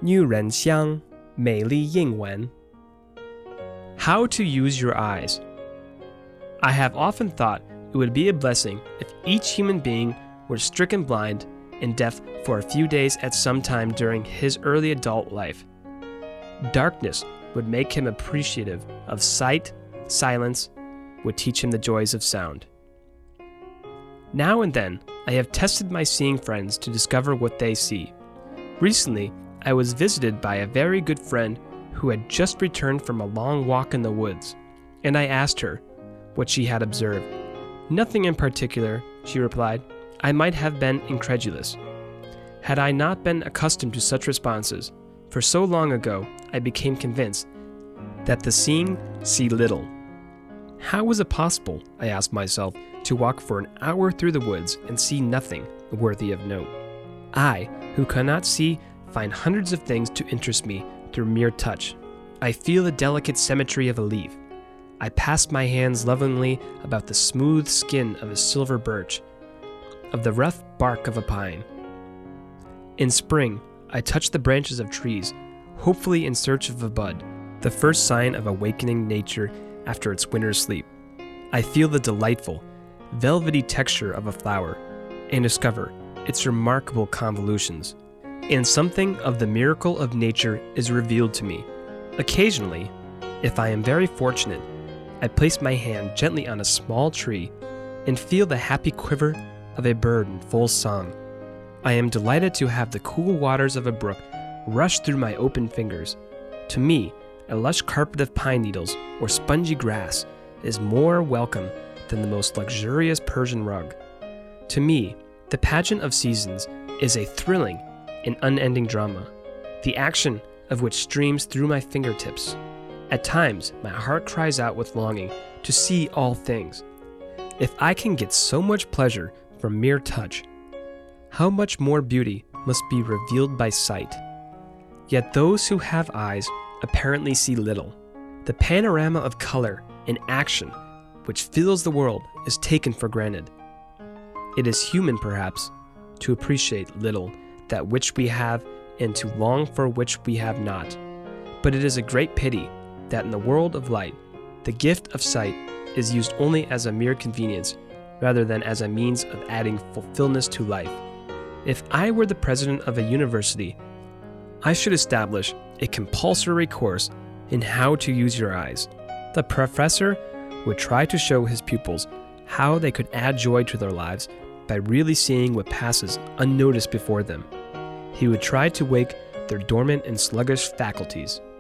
女人香，美丽英文. How to use your eyes. I have often thought it would be a blessing if each human being were stricken blind and deaf for a few days at some time during his early adult life. Darkness would make him appreciative of sight, silence would teach him the joys of sound. Now and then, I have tested my seeing friends to discover what they see. Recently, I was visited by a very good friend who had just returned from a long walk in the woods, and I asked her what she had observed. Nothing in particular, she replied. I might have been incredulous. Had I not been accustomed to such responses, for so long ago I became convinced that the seeing see little. How was it possible, I asked myself, to walk for an hour through the woods and see nothing worthy of note? I, who cannot see, find hundreds of things to interest me through mere touch. I feel the delicate symmetry of a leaf. I pass my hands lovingly about the smooth skin of a silver birch, of the rough bark of a pine. In spring, I touch the branches of trees, hopefully in search of a bud, the first sign of awakening nature after its winter sleep. I feel the delightful, velvety texture of a flower and discover its remarkable convolutions. And something of the miracle of nature is revealed to me. Occasionally, if I am very fortunate, I place my hand gently on a small tree and feel the happy quiver of a bird in full song. I am delighted to have the cool waters of a brook rush through my open fingers. To me, a lush carpet of pine needles or spongy grass is more welcome than the most luxurious Persian rug. To me, the pageant of seasons is a thrilling and unending drama, the action of which streams through my fingertips. At times, my heart cries out with longing to see all things. If I can get so much pleasure from mere touch, how much more beauty must be revealed by sight? Yet those who have eyes apparently see little. The panorama of color and action which fills the world is taken for granted. It is human, perhaps, to appreciate little that which we have and to long for which we have not. But it is a great pity that in the world of light, the gift of sight is used only as a mere convenience rather than as a means of adding fulfillment to life. If I were the president of a university, I should establish a compulsory course in how to use your eyes. The professor would try to show his pupils how they could add joy to their lives by really seeing what passes unnoticed before them. He would try to wake their dormant and sluggish faculties.